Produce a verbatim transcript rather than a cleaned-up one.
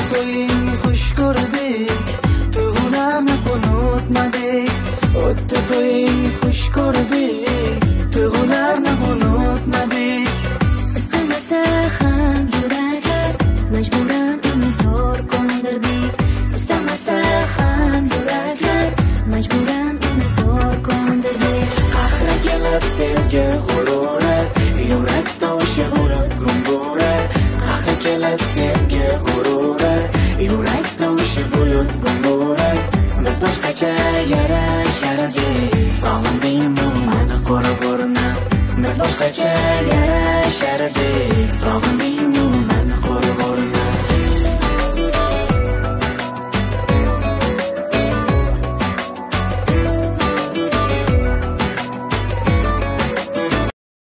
to'ying xush ko'rdik, tuyg'ularni unutmadik. O'tdi to'ying xush ko'rdik, tuyg'ularni unutmadik. Istamasa ham yuraklar majburan uni zo'r ko'ndirdik. Istamasa ham yuraklar majburan uni zo'r ko'ndirdik. Qahri kelib sevgi g'ururi, yurak tovushi bulut gumguri. Qahri kelib sevgi g'ururi, yurak tovushi bulut gumguri. Biz boshqacha yarashardik, sog'indingmi meni qo'ra-qo'rna. Biz boshqacha yarashardik, sog'indingmi